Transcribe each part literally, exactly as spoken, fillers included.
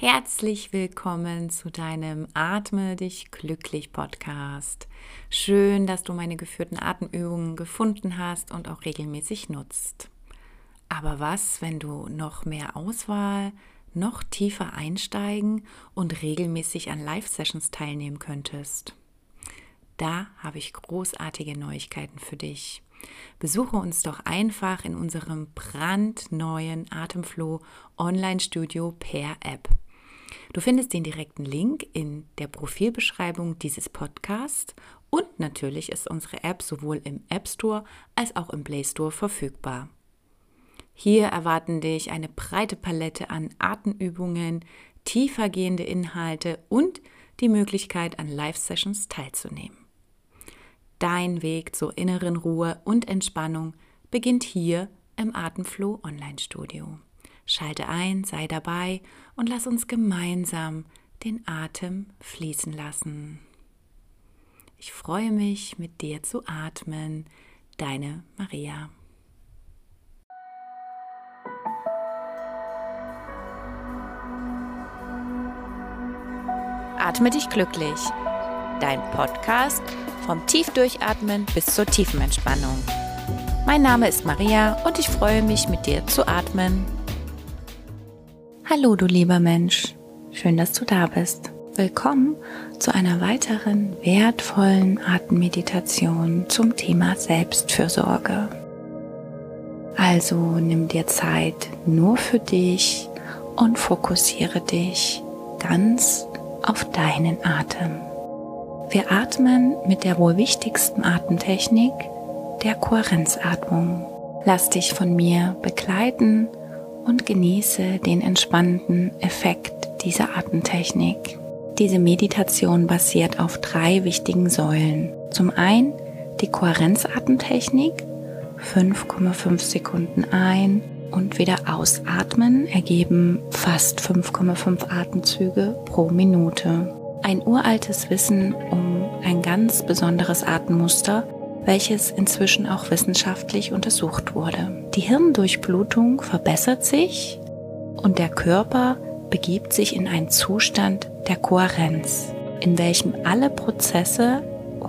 Herzlich willkommen zu deinem Atme dich glücklich Podcast. Schön, dass du meine geführten Atemübungen gefunden hast und auch regelmäßig nutzt. Aber was, wenn du noch mehr Auswahl, noch tiefer einsteigen und regelmäßig an Live-Sessions teilnehmen könntest? Da habe ich großartige Neuigkeiten für dich. Besuche uns doch einfach in unserem brandneuen Atemflow Online-Studio per App. Du findest den direkten Link in der Profilbeschreibung dieses Podcasts und natürlich ist unsere App sowohl im App Store als auch im Play Store verfügbar. Hier erwarten dich eine breite Palette an Atemübungen, tiefergehende Inhalte und die Möglichkeit, an Live-Sessions teilzunehmen. Dein Weg zur inneren Ruhe und Entspannung beginnt hier im Atemflow Online-Studio. Schalte ein, sei dabei und lass uns gemeinsam den Atem fließen lassen. Ich freue mich, mit dir zu atmen. Deine Maria. Atme dich glücklich. Dein Podcast vom Tiefdurchatmen bis zur tiefen Entspannung. Mein Name ist Maria und ich freue mich, mit dir zu atmen. Hallo du lieber Mensch, schön, dass du da bist. Willkommen zu einer weiteren wertvollen Atemmeditation zum Thema Selbstfürsorge. Also nimm dir Zeit nur für dich und fokussiere dich ganz auf deinen Atem. Wir atmen mit der wohl wichtigsten Atemtechnik, der Kohärenzatmung. Lass dich von mir begleiten und genieße den entspannenden Effekt dieser Atemtechnik. Diese Meditation basiert auf drei wichtigen Säulen. Zum einen die Kohärenzatemtechnik, fünf Komma fünf Sekunden ein- und wieder ausatmen ergeben fast fünf Komma fünf Atemzüge pro Minute. Ein uraltes Wissen um ein ganz besonderes Atemmuster, welches inzwischen auch wissenschaftlich untersucht wurde. Die Hirndurchblutung verbessert sich und der Körper begibt sich in einen Zustand der Kohärenz, in welchem alle Prozesse,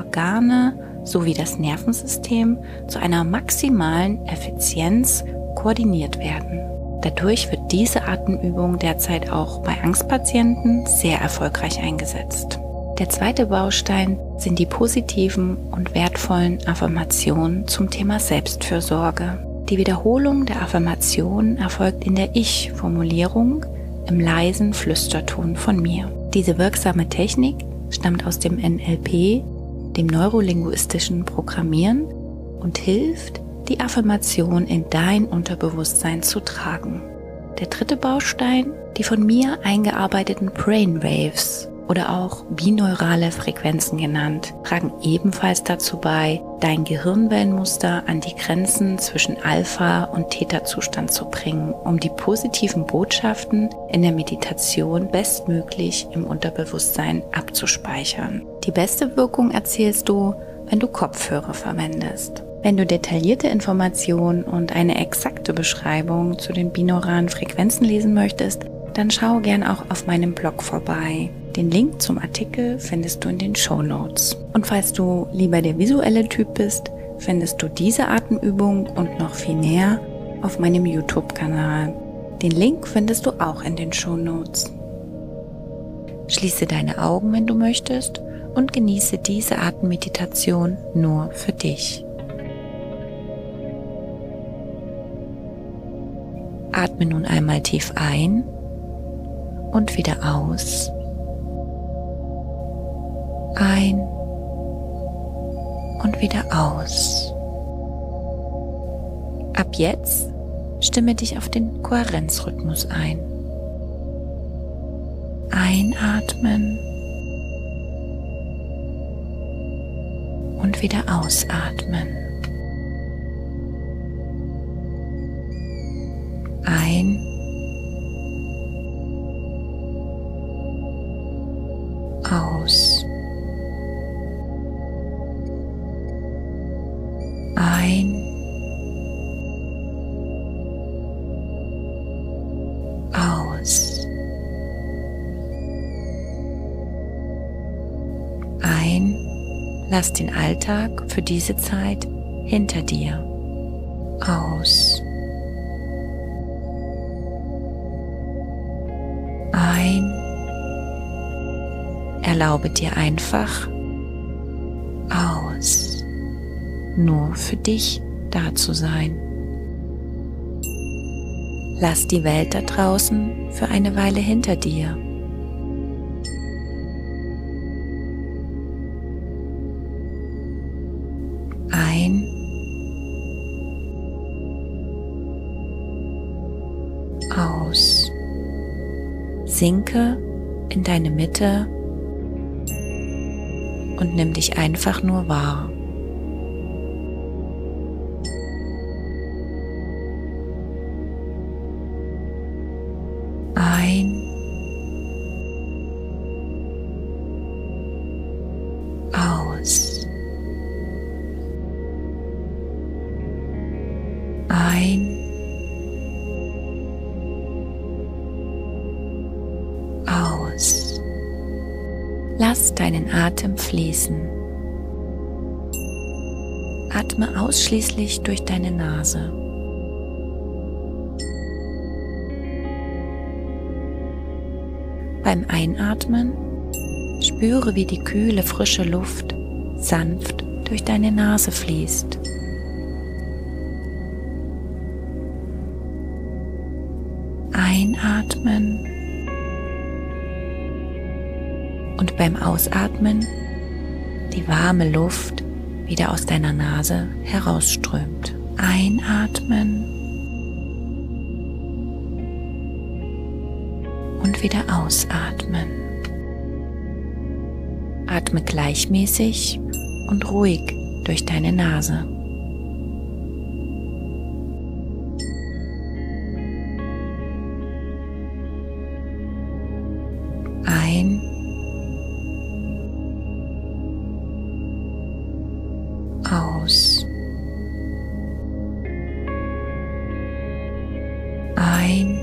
Organe sowie das Nervensystem zu einer maximalen Effizienz koordiniert werden. Dadurch wird diese Atemübung derzeit auch bei Angstpatienten sehr erfolgreich eingesetzt. Der zweite Baustein sind die positiven und wertvollen Affirmationen zum Thema Selbstfürsorge. Die Wiederholung der Affirmation erfolgt in der Ich-Formulierung im leisen Flüsterton von mir. Diese wirksame Technik stammt aus dem N L P, dem neurolinguistischen Programmieren, und hilft, die Affirmation in dein Unterbewusstsein zu tragen. Der dritte Baustein, die von mir eingearbeiteten Brainwaves oder auch bineurale Frequenzen genannt, tragen ebenfalls dazu bei, dein Gehirnwellenmuster an die Grenzen zwischen Alpha- und Theta-Zustand zu bringen, um die positiven Botschaften in der Meditation bestmöglich im Unterbewusstsein abzuspeichern. Die beste Wirkung erzielst du, wenn du Kopfhörer verwendest. Wenn du detaillierte Informationen und eine exakte Beschreibung zu den binauralen Frequenzen lesen möchtest, dann schau gern auch auf meinem Blog vorbei. Den Link zum Artikel findest du in den Shownotes. Und falls du lieber der visuelle Typ bist, findest du diese Atemübung und noch viel mehr auf meinem YouTube-Kanal. Den Link findest du auch in den Shownotes. Schließe deine Augen, wenn du möchtest, und genieße diese Atemmeditation nur für dich. Atme nun einmal tief ein und wieder aus. Ein und wieder aus. Ab jetzt stimme dich auf den Kohärenzrhythmus ein. Einatmen und wieder ausatmen. Ein aus. Ein aus. Ein, lass den Alltag für diese Zeit hinter dir. Aus. Ein, erlaube dir einfach aus, nur für dich da zu sein. Lass die Welt da draußen für eine Weile hinter dir. Ein, aus. Sinke in deine Mitte und nimm dich einfach nur wahr. Ein, aus. Ein, aus. Lass deinen Atem fließen. Atme ausschließlich durch deine Nase. Beim Einatmen spüre, wie die kühle, frische Luft sanft durch deine Nase fließt. Einatmen und beim Ausatmen die warme Luft wieder aus deiner Nase herausströmt. Einatmen und wieder ausatmen. Atme gleichmäßig und ruhig durch deine Nase. Ein, aus. Ein,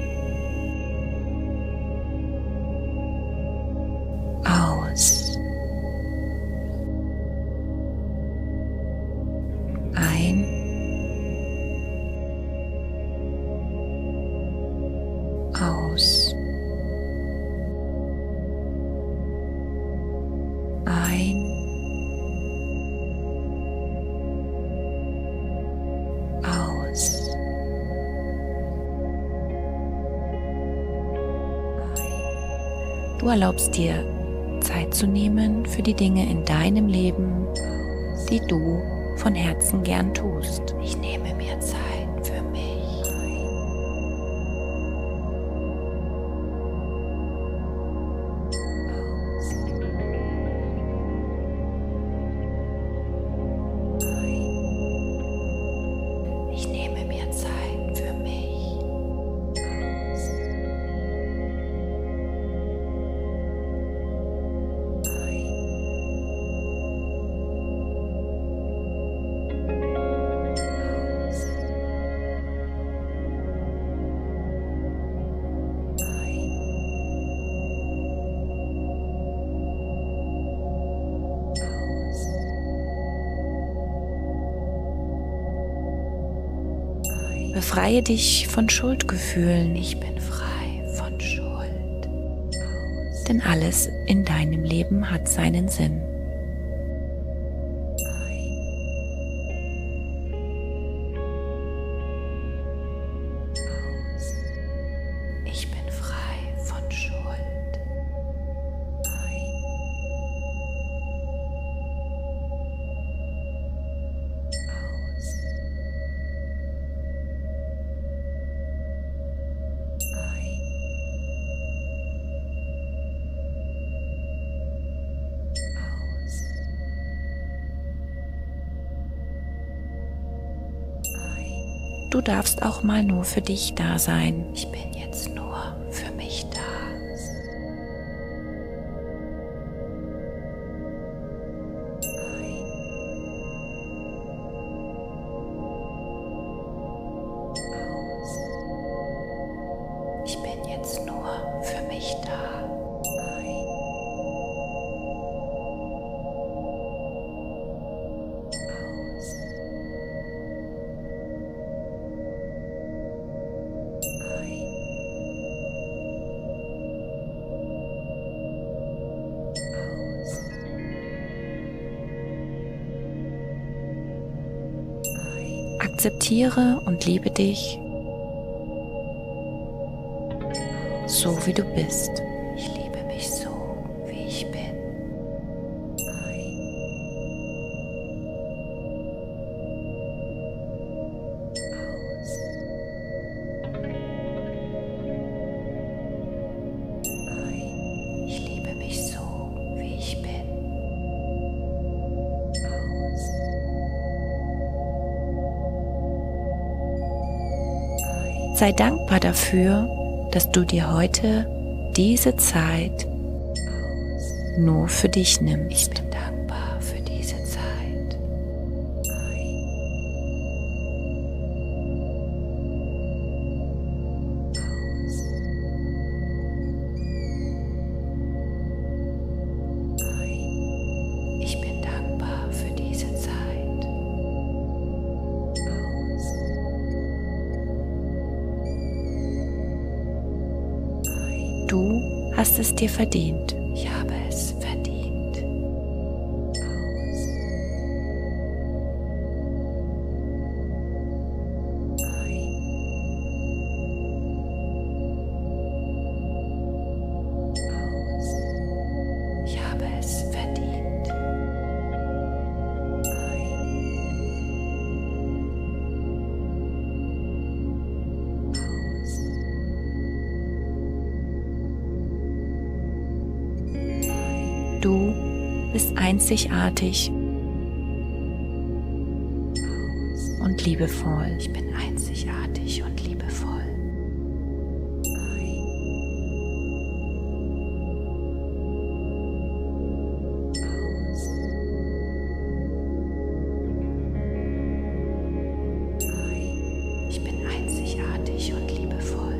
aus. Ein, aus. Ein, aus. Du erlaubst dir, Zeit zu nehmen für die Dinge in deinem Leben, die du von Herzen gern tust. Ich nehme mir Zeit für mich. Ich nehme mir Zeit für mich. Befreie dich von Schuldgefühlen. Ich bin frei von Schuld. Denn alles in deinem Leben hat seinen Sinn. Ich bin frei von Schuld. Du darfst auch mal nur für dich da sein. Ich bin jetzt nur für mich da. Ich bin jetzt nur für mich da. Akzeptiere und liebe dich, so wie du bist. Ich liebe mich so, wie ich bin. Ich liebe mich so, wie ich bin. Sei dankbar dafür, dass du dir heute diese Zeit nur für dich nimmst. Ich bin dankbar für diese Zeit. Ich bin dankbar für diese Zeit. Du hast es dir verdient. Ich habe es verdient. Ich habe es verdient. Du bist einzigartig und liebevoll. Ich bin einzigartig und liebevoll. Ich bin einzigartig und liebevoll.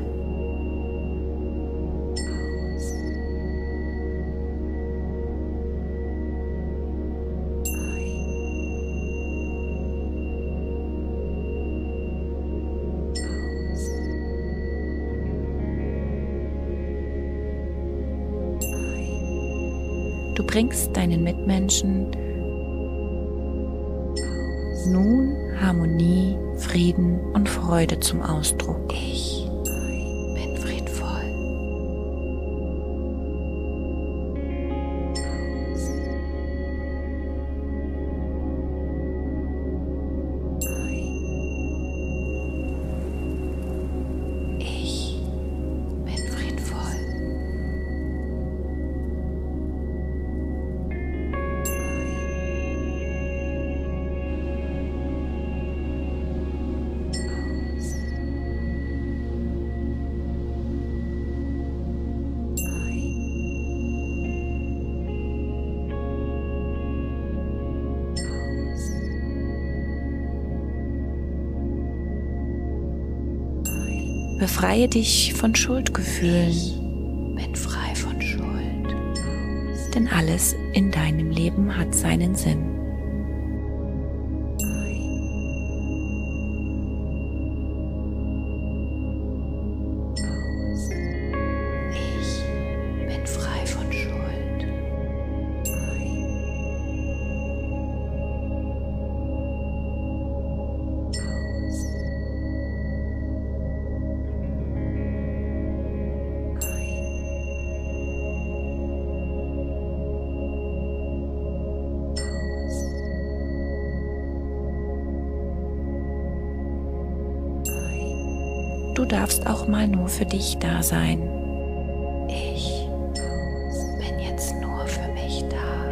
Du bringst deinen Mitmenschen nun Harmonie, Frieden und Freude zum Ausdruck. Ich bin friedvoll. Ich bin friedvoll. Befreie dich von Schuldgefühlen, Bin frei von Schuld. denn alles in deinem Leben hat seinen Sinn. Ich bin frei von Schuld. Du darfst auch mal nur für dich da sein. Ich bin jetzt nur für mich da.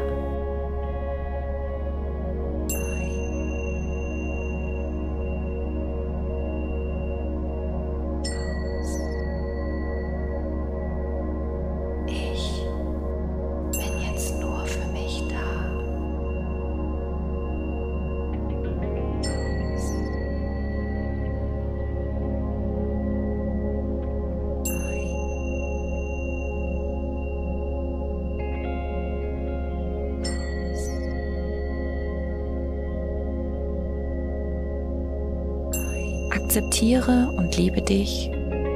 Ich bin jetzt nur für mich da. Akzeptiere und liebe dich,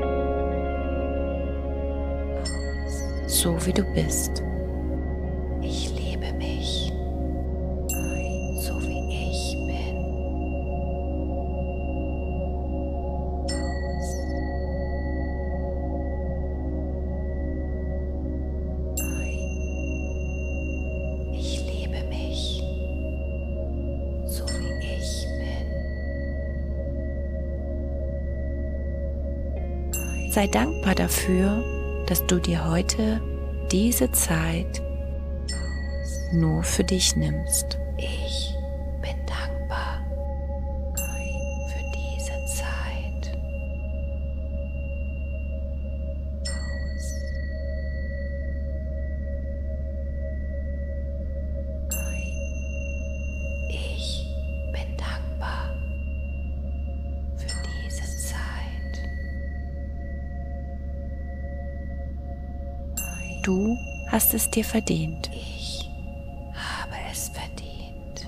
so wie du bist. Ich liebe mich, so wie ich bin. Sei dankbar dafür, dass du dir heute diese Zeit nur für dich nimmst. Ich bin dankbar für diese Zeit. Ich bin dankbar für diese Zeit. Du hast es dir verdient. Ich habe es verdient.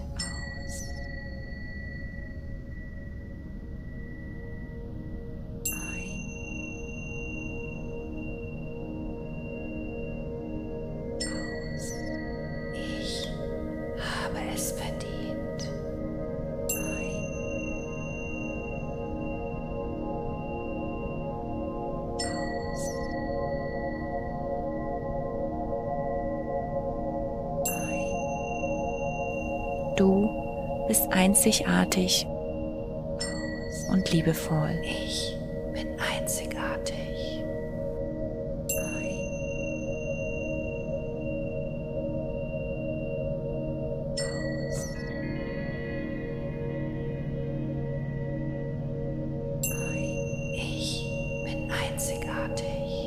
Ich habe es verdient. Du bist einzigartig und liebevoll. Ich bin einzigartig. Ich bin einzigartig.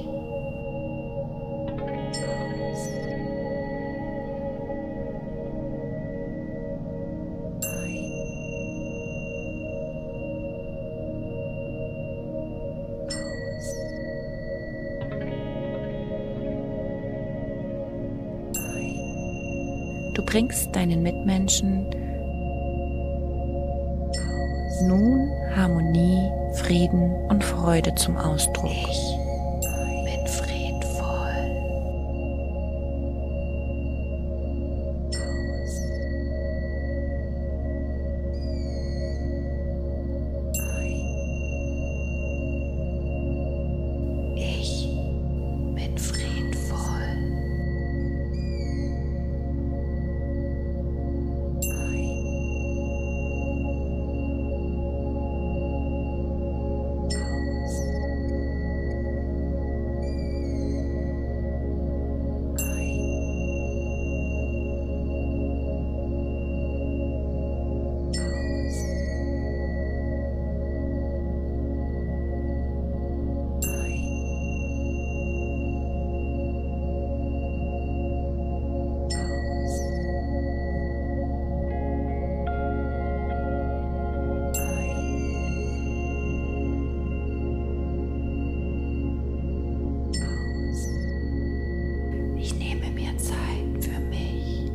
Du bringst deinen Mitmenschen nun Harmonie, Frieden und Freude zum Ausdruck. Ich bin friedvoll. Ich bin friedvoll. Ich nehme mir Zeit für mich.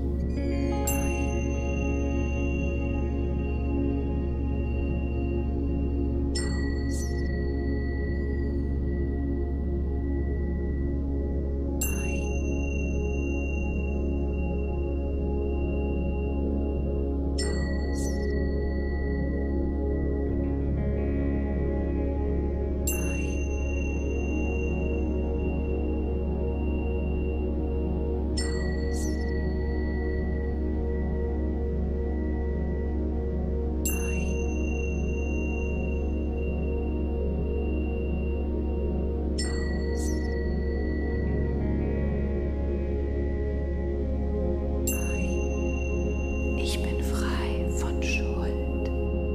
Ich bin frei von Schuld.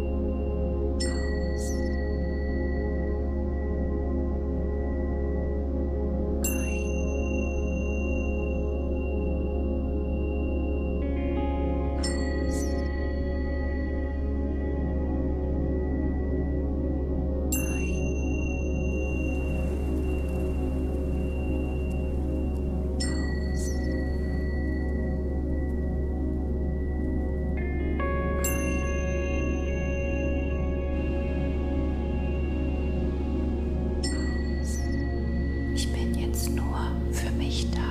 Ich bin jetzt nur für mich da.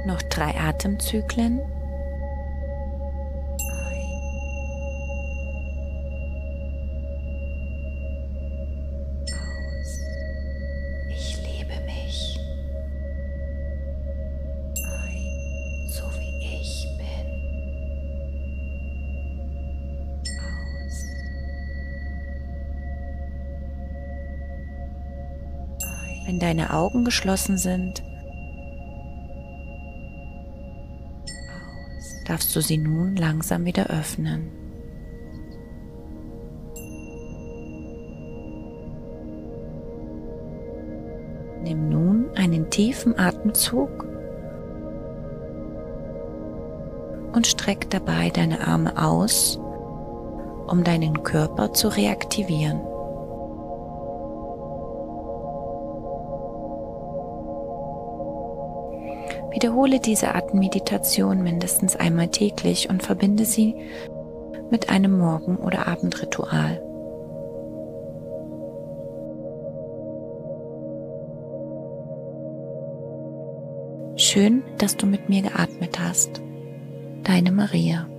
Noch drei Atemzyklen. Ein. Aus. Ich liebe mich. Ein. So wie ich bin. Aus. Ein. Wenn deine Augen geschlossen sind, darfst du sie nun langsam wieder öffnen. Nimm nun einen tiefen Atemzug und streck dabei deine Arme aus, um deinen Körper zu reaktivieren. Wiederhole diese Atemmeditation mindestens einmal täglich und verbinde sie mit einem Morgen- oder Abendritual. Schön, dass du mit mir geatmet hast. Deine Maria.